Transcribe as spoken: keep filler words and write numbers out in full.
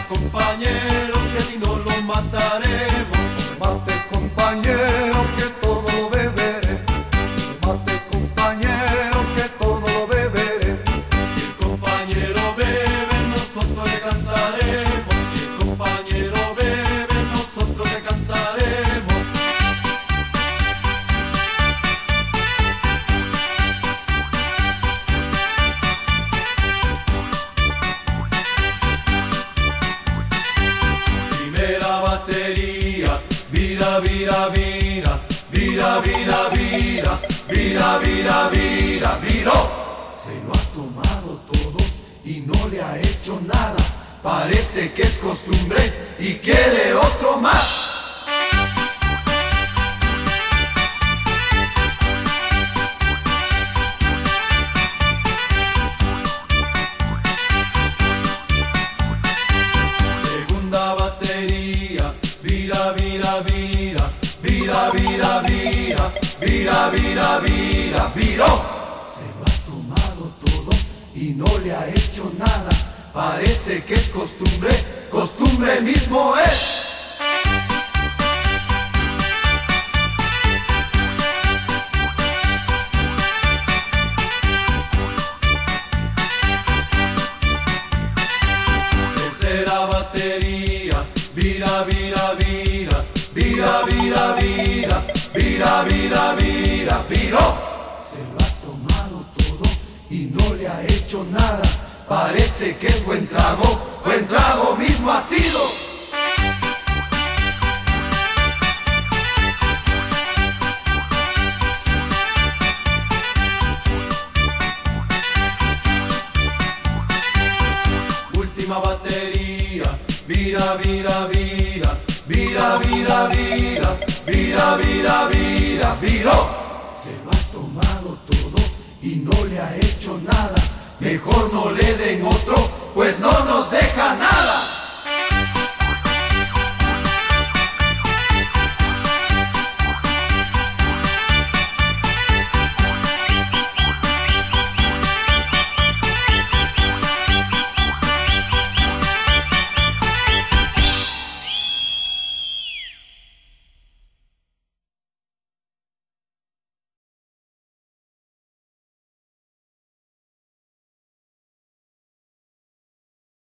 compañero, que si no lo mataremos. Mate, compañero, que todo lo beberé. Mate, compañero, que todo lo beberé. Si el compañero bebe, nosotros le cantaremos. Si el compañero bebe, nosotros le cantaremos. Primera batería, vira, vira, vira, vira, vira, vira, vira, vira, vira, viró. Se lo ha tomado todo y no le ha hecho nada. Parece que es costumbre y quiere otro más. Segunda batería, vira, vira, vira, vira, vira, vira, vira, vira, vira, viró. Se lo ha tomado todo y no le ha hecho nada. Parece que es costumbre, costumbre mismo es. Tercera batería, vira, vira, vira, vira, vira, vira, vira, vira, vira, viró. Se lo ha tomado todo y no le ha hecho nada. Parece que es buen trago, buen trago mismo ha sido. Última batería, vira, vira, vira, vira, vira, vira, vira, vira, vira, viró. Se lo ha tomado todo y no le ha hecho nada. Mejor no le den